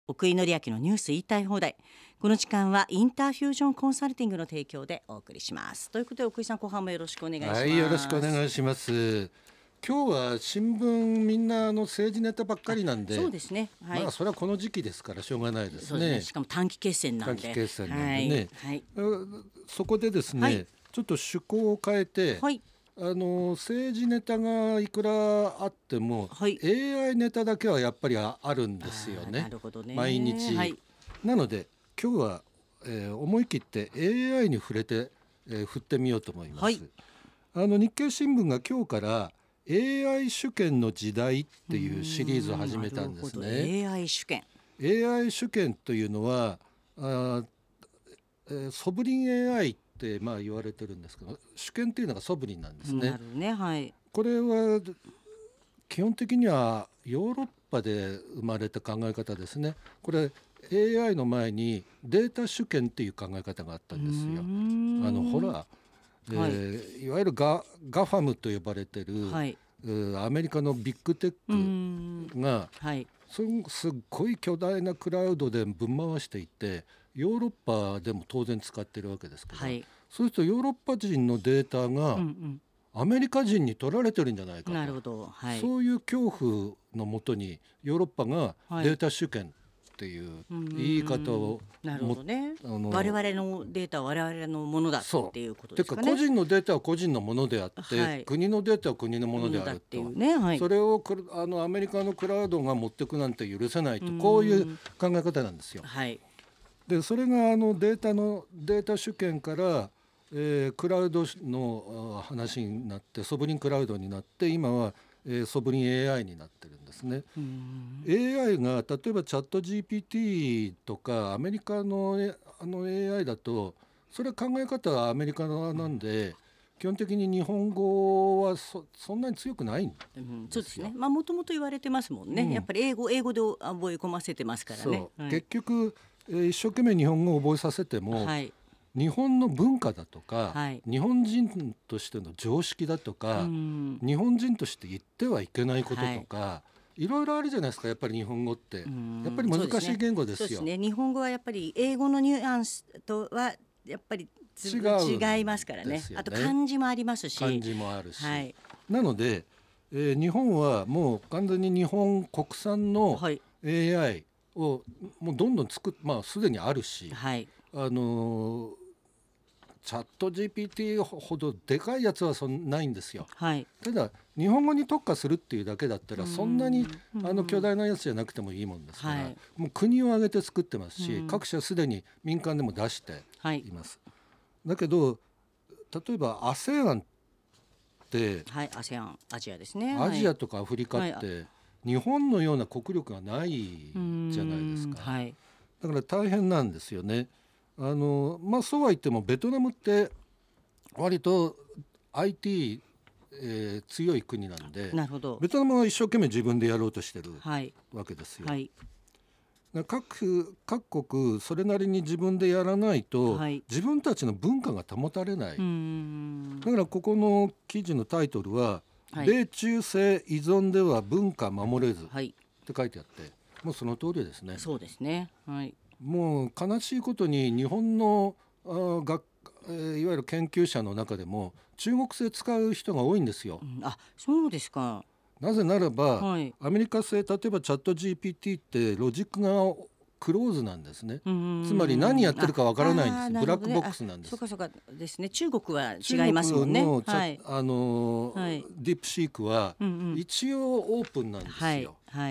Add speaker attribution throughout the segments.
Speaker 1: 奥井紀明のニュース言いたい放題。この時間はインターフュージョンコンサルティングの提供でお送りします。ということで奥井さん、後半もよろしくお願いします。
Speaker 2: はい、よろしくお願いします。今日は新聞みんな政治ネタばっかりなんで、
Speaker 1: そうですね、はい、
Speaker 2: それはこの時期ですからしょうがないです
Speaker 1: そうですね。しかも短期決戦なんで、
Speaker 2: 短期決戦なんでね、
Speaker 1: はい、
Speaker 2: そこでですね、
Speaker 1: はい、
Speaker 2: ちょっと趣向を変えて、
Speaker 1: はい、
Speaker 2: 政治ネタがいくらあっても、
Speaker 1: はい、
Speaker 2: AI ネタだけはやっぱりあるんですよね。
Speaker 1: なるほどね。
Speaker 2: 毎日、
Speaker 1: はい、
Speaker 2: なので今日は、思い切って AI に触れて、振ってみようと思います。
Speaker 1: はい、
Speaker 2: 日経新聞が今日から AI 主権の時代っていうシリーズを始めたんですね。
Speaker 1: AI 主権、
Speaker 2: AI 主権というのはソブリン AI って言われてるんですけど、主権っていうのがソブリンなんですね。
Speaker 1: なるね、はい、
Speaker 2: これは基本的にはヨーロッパで生まれた考え方ですね。これ AI の前にデータ主権っていう考え方があったんですよ。ほら、いわゆるガファムと呼ばれてる、
Speaker 1: はい、
Speaker 2: アメリカのビッグテックが、
Speaker 1: はい、
Speaker 2: すっごい巨大なクラウドでぶん回していて、ヨーロッパでも当然使ってるわけですけど、はい、そうするとヨーロッパ人のデータがアメリカ人に取られてるんじゃないかと、
Speaker 1: なるほど、はい、
Speaker 2: そういう恐怖のもとにヨーロッパがデータ主権っていう言い方を、
Speaker 1: なるほどね、我々のデータは我々のものだっていうことですかね。
Speaker 2: 個人のデータは個人のものであって、はい、国のデータは国のものであると、
Speaker 1: はい、
Speaker 2: それをアメリカのクラウドが持ってくなんて許せないと、こういう考え方なんですよ。はい、でそれがデータ主権から、クラウドの話になって、ソブリンクラウドになって、今はソブリン AI になってるんですね。AI が例えばチャット GPT とかアメリカの、AI だと、それは考え方はアメリカなんで、基本的に日本語は そんなに強くないんですよ。
Speaker 1: そうですね。もともと言われてますもんね。やっぱり英語で覚え込ませてますからね。
Speaker 2: そう、結局、一生懸命日本語を覚えさせても、はい、日本の文化だとか、はい、日本人としての常識だとか、日本人として言ってはいけないこととか、はい、いろいろあるじゃないですか。やっぱり日本語ってやっぱり難しい言語ですよ。
Speaker 1: そうですね。日本語はやっぱり英語のニュアンスとはやっぱり違いますからね。あと漢字もありますし、
Speaker 2: 漢字もあるし、はい、なので、日本はもう完全に日本国産の AI をもうどんどんすでにあるし、はい、チャット GPT ほどでかいやつはないんですよ。はい、ただ日本語に特化するっていうだけだったら、そんなに巨大なやつじゃなくてもいいもんですから、はい、もう国を挙げて作ってますし、各社すでに民間でも出しています。はい、だけど例えば ASEAN って、
Speaker 1: はい、ASEAN アジアですね。
Speaker 2: アジアとかアフリカって、日本のような国力がないじゃないですか。はい、だから大変なんですよね。そうは言ってもベトナムって割と IT、強い国なんで、
Speaker 1: なるほど、
Speaker 2: ベトナムは一生懸命自分でやろうとしてるわけですよ。はい、各国それなりに自分でやらないと、はい、自分たちの文化が保たれない。だからここの記事のタイトルは、はい、米中性依存では文化守れずって書いてあって、もうその通りですね。
Speaker 1: そうですね、はい、
Speaker 2: もう悲しいことに日本のいわゆる研究者の中でも中国製使う人が多いんですよ。
Speaker 1: そうですか。
Speaker 2: なぜならば、はい、アメリカ製、例えばチャット GPT ってロジックがクローズなんですね。つまり何やってるかわからないんです。ブラックボックスなんです。
Speaker 1: そうかですね。中国は違いますもんね。
Speaker 2: 中国の、はい、ディープシークは一応オープンなんですよ。はいはい、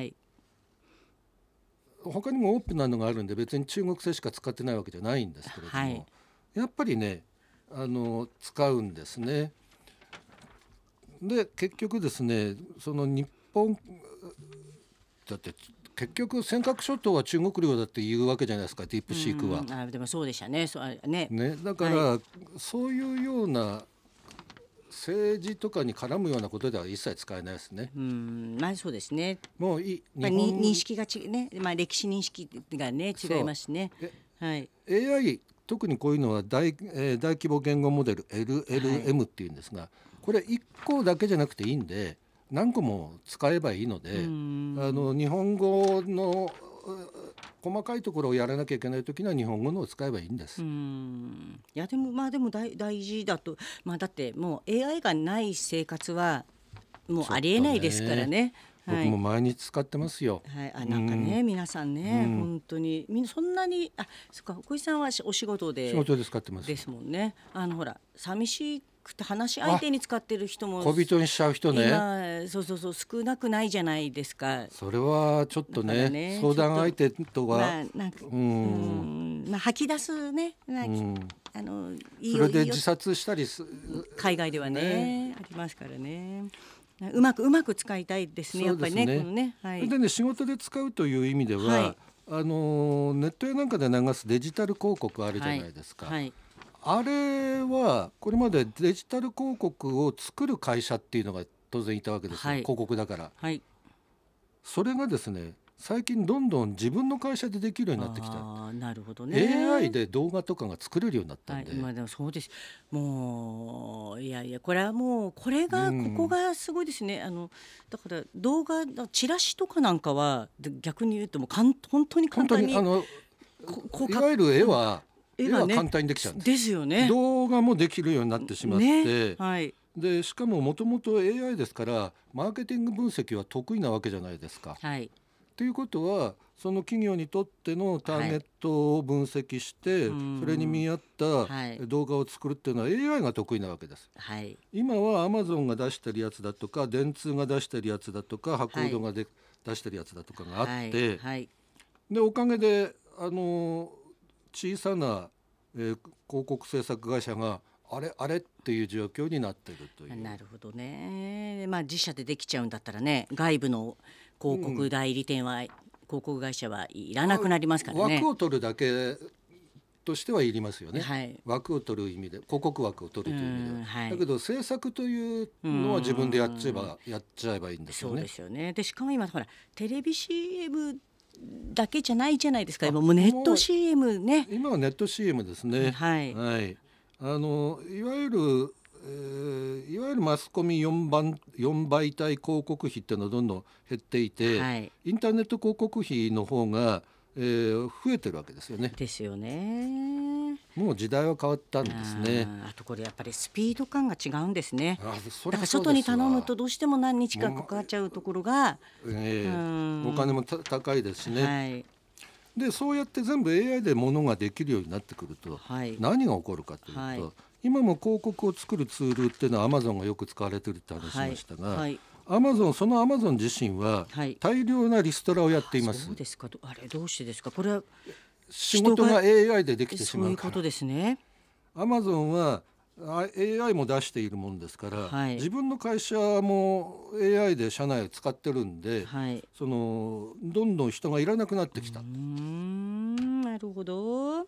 Speaker 2: 他にもオープンなのがあるんで、別に中国製しか使ってないわけじゃないんですけれども、はい、やっぱりね使うんですね。で結局ですね、その日本だって結局尖閣諸島は中国領だって言うわけじゃないですか、ディープシークは。
Speaker 1: でもそうでしたね。
Speaker 2: だから、はい、そういうような政治とかに絡むようなことでは一切使えないですね。
Speaker 1: そうですね。
Speaker 2: もう
Speaker 1: 認識がね、歴史認識がね違いますしね。
Speaker 2: はい、AI 特にこういうのは大規模言語モデル LLM っていうんですが、はい、これ1個だけじゃなくていいんで何個も使えばいいので、日本語の細かいところをやらなきゃいけないときには日本語のを使えばいいんです。
Speaker 1: いやでも大事だと、だってもう AI がない生活はもうありえないですからね。
Speaker 2: 僕も毎日使ってますよ。
Speaker 1: なんかね、皆さんね、本当にみんなそんなに、そっか、小井さんはお仕事で
Speaker 2: 使ってます。
Speaker 1: ですもんね。ほら寂しくて話し相手に使ってる人も
Speaker 2: 小人にしちゃう人ね。
Speaker 1: 今そう少なくないじゃないですか。
Speaker 2: それはちょっとね、相談相手とは
Speaker 1: 吐き出すね、
Speaker 2: それで自殺したり
Speaker 1: 海外ではねありますからね。うまく使いたいですね、やっぱりね。このね、
Speaker 2: でね、仕事で使うという意味では、ネットやなんかで流すデジタル広告あるじゃないですか。あれはこれまでデジタル広告を作る会社っていうのが当然いたわけですよ、広告だから。それがですね、最近どんどん自分の会社でできるようになってきた。
Speaker 1: なるほどね。
Speaker 2: AI で動画とかが作れるようになったんで、
Speaker 1: でもそうです。もういやこれはもうここがすごいですね。だから動画チラシとかなんかは逆に言うともう本当に簡単に、い
Speaker 2: わゆる絵は簡単にできちゃうん
Speaker 1: ですよね。
Speaker 2: 動画もできるようになってしまって、でしかももともと AI ですからマーケティング分析は得意なわけじゃないですか。ということはその企業にとってのターゲットを分析して、それに見合った動画を作るっていうのは AI が得意なわけです。今は Amazon が出してるやつだとか電通が出してるやつだとか博報堂が出してるやつだとかがあって、でおかげで小さな、広告制作会社があれっていう状況になっているという。
Speaker 1: なるほどね。自社でできちゃうんだったらね、外部の広告代理店は、広告会社はいらなくなりますからね。
Speaker 2: 枠を取るだけとしてはいりますよね、枠を取る意味で、広告枠を取るという意味で、だけど制作というのは自分でやっちゃえばいいんですよね。
Speaker 1: そうですよね。でしかも今ほらテレビ CM だけじゃないじゃないですか。今もうネット CM ね。
Speaker 2: 今はネット CM ですね。いわゆるマスコミ4媒体広告費っていうのはどんどん減っていて、インターネット広告費の方が、増えてるわけですよね。
Speaker 1: ですよね。
Speaker 2: もう時代は変わったんですね。
Speaker 1: あとこれやっぱりスピード感が違うんですね。
Speaker 2: だ
Speaker 1: から外に頼むとどうしても何日かかかっちゃうところが、
Speaker 2: お金も高いですしね。でそうやって全部 AI で物ができるようになってくると、何が起こるかというと、今も広告を作るツールっていうのは Amazon がよく使われてるって話しましたが、その Amazon 自身は大量なリストラをやっています。
Speaker 1: そうですか。どうしてですか。これは
Speaker 2: 仕事が AI でできてしまうから。
Speaker 1: そういうことですね。
Speaker 2: Amazon はAI も出しているもんですから、自分の会社も AI で社内を使ってるんで、どんどん人がいらなくなってきた。
Speaker 1: なるほど。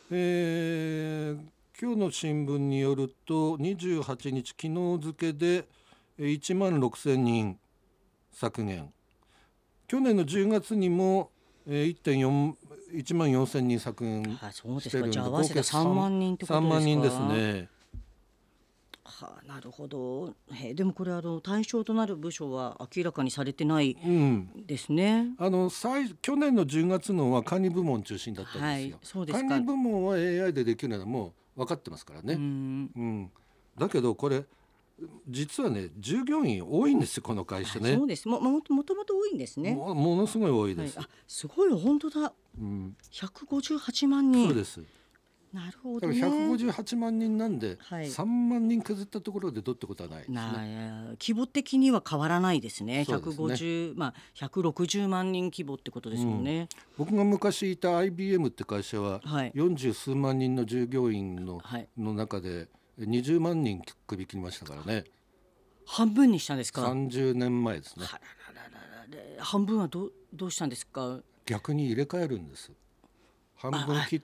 Speaker 2: 今日の新聞によると28日昨日付で1万6,000人削減、去年の10月にも1万4,000人削減してるんで、
Speaker 1: じゃあ合わせて3万人ってことですか。
Speaker 2: 3万人ですね。
Speaker 1: なるほど。でもこれ対象となる部署は明らかにされてないですね。
Speaker 2: 去年の10月のは管理部門中心だったんですよ。
Speaker 1: そうですか。
Speaker 2: 管理部門は AI でできるのはもう分かってますからね。だけどこれ実はね、従業員多いんですよ、この会社ね。
Speaker 1: そうです。もともと多いんですね。
Speaker 2: ものすごい多いです。
Speaker 1: すごい、本当だ。158万人。
Speaker 2: そうです。
Speaker 1: なるほどね。
Speaker 2: 158万人なんで、3万人削ったところでどうってことはないですね。
Speaker 1: 規模的には変わらないですね。160万人規模ってことですもんね。
Speaker 2: 僕が昔いた IBM って会社は、40数万人の従業員の中で20万人首切りましたからね。
Speaker 1: 半分にしたんですか。
Speaker 2: 30年前ですね。
Speaker 1: 半分はどうしたんですか。
Speaker 2: 逆に入れ替えるんです。半分切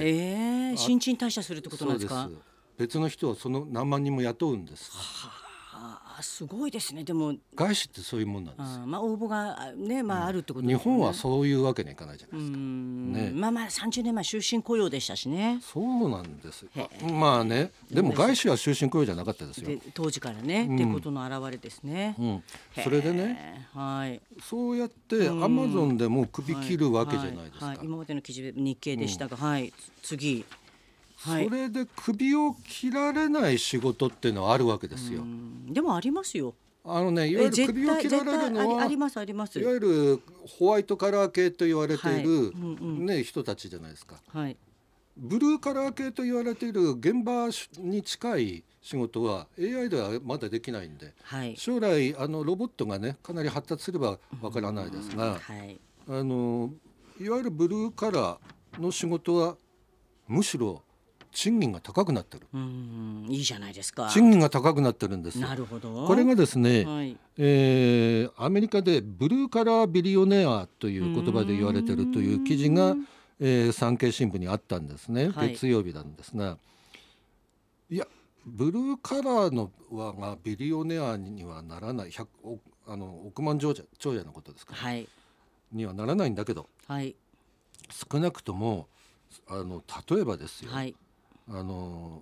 Speaker 2: って
Speaker 1: 新陳代謝するってことなんですか。
Speaker 2: そうです。別の人をその何万人も雇うんです。
Speaker 1: すごいですね。でも
Speaker 2: 外資ってそういうもんなんですよ。
Speaker 1: 応募がね、あるってことです
Speaker 2: ね。
Speaker 1: ね。
Speaker 2: 日本はそういうわけにはいかないじゃないですか。
Speaker 1: ね、30年前終身雇用でしたしね。
Speaker 2: そうなんです。まあね、でも外資は終身雇用じゃなかったですよ。
Speaker 1: 当時からね、ってことの表れですね。
Speaker 2: それでね、そうやってアマゾンでも首切るわけじゃないですか。
Speaker 1: 今までの記事で日経でしたが、次。
Speaker 2: それで首を切られない仕事っていうのはあるわけですよ。
Speaker 1: でもありますよ。
Speaker 2: いわゆる首を切られるのは
Speaker 1: あります。いわ
Speaker 2: ゆるホワイトカラー系と言われている、人たちじゃないですか。ブルーカラー系と言われている現場に近い仕事は AI ではまだできないんで、将来ロボットがねかなり発達すればわからないですが、いわゆるブルーカラーの仕事はむしろ賃金が高くなってる。
Speaker 1: いいじゃないですか。
Speaker 2: 賃金が高くなってるんですよ。
Speaker 1: なるほど。
Speaker 2: これがですね、アメリカでブルーカラービリオネアという言葉で言われているという記事が、産経新聞にあったんですね。月曜日なんですが、いやブルーカラーのがビリオネアにはならない、億万長者のことですから、にはならないんだけど、少なくとも例えばですよ、こ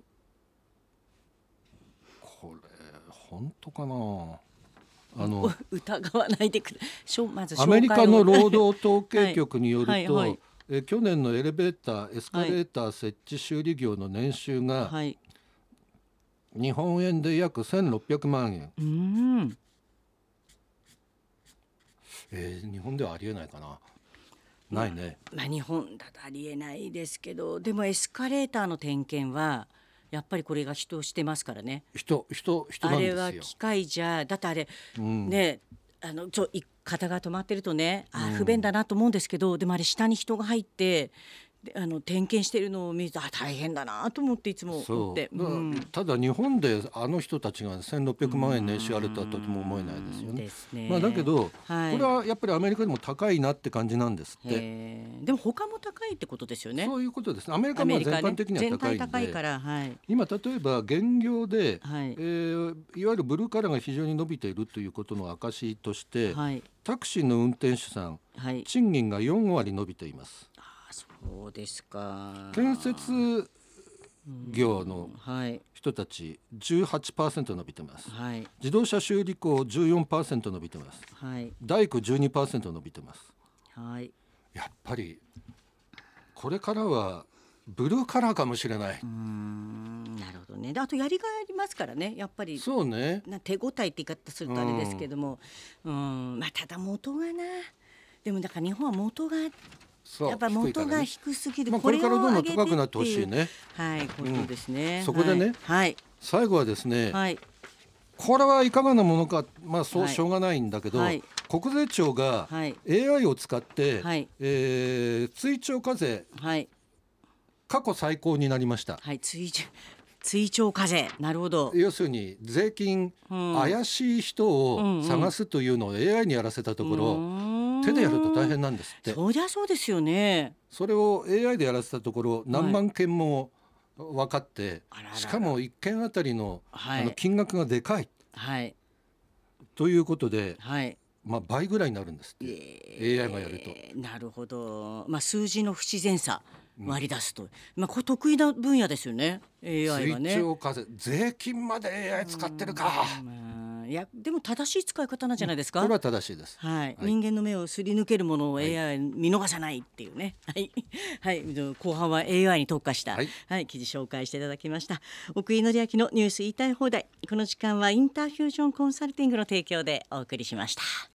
Speaker 2: れ本当かな、
Speaker 1: 疑わないでくれ。まず
Speaker 2: アメリカの労働統計局によると、去年のエスカレーター設置修理業の年収が、日本円で約1600万円。日本ではありえないかな。ないね。
Speaker 1: 日本だとありえないですけど、でもエスカレーターの点検はやっぱりこれが人してますからね。
Speaker 2: 人なんですよ。
Speaker 1: あれは機械じゃ、だってあれ、ね、方が止まってるとね、不便だなと思うんですけど、でもあれ下に人が入って点検してるのを見ると大変だなと思っていつも思って、
Speaker 2: ただ日本で人たちが1600万円年収あるとはとても思えないですよね。だけど、これはやっぱりアメリカでも高いなって感じなんですって。
Speaker 1: でも他も高いってことですよね。
Speaker 2: そういうことですね。アメリカも全般的には高いんで、
Speaker 1: 全体高いから、
Speaker 2: 今例えば現業で、いわゆるブルーカラーが非常に伸びているということの証として、タクシーの運転手さん、賃金が4割伸びています。
Speaker 1: そうですか。
Speaker 2: 建設業の人たち 18% 伸びてます。自動車修理工 14% 伸びてます。大工 12% 伸びてます。やっぱりこれからはブルーカラーかもしれない。
Speaker 1: なるほどね。あとやりがいありますからね、やっぱり。
Speaker 2: そうね。
Speaker 1: 手応えって言い方するとあれですけども、ただ元がな、でもだから日本は元がやっぱ元が低すぎる。
Speaker 2: これからどんどん高くなってほしいね。
Speaker 1: ことですね。
Speaker 2: そこでね、最後はですね、これはいかがなものか、そうしょうがないんだけど、国税庁が AI を使って、追徴課税、過去最高になりました。
Speaker 1: 追徴課税、なるほど。
Speaker 2: 要するに税金、怪しい人を探すというのを AI にやらせたところ、手でやると大変なんですって。
Speaker 1: そりゃそうですよね。
Speaker 2: それを AI でやらせたところ何万件も分かって、しかも1件あたりの、金額がでかい、ということで、倍ぐらいになるんですって、AI がやると。
Speaker 1: なるほど。数字の不自然さ割り出すと、これ得意な分野ですよね、 AI はね。
Speaker 2: 追徴課税、税金まで AI 使ってるか。
Speaker 1: いやでも正しい使い方なんじゃないですか。
Speaker 2: これは正しいです。
Speaker 1: 人間の目をすり抜けるものを AI 見逃さないっていうね。後半は AI に特化した、記事紹介していただきました。奥井紀明のニュース言いたい放題。この時間はインターフュージョンコンサルティングの提供でお送りしました。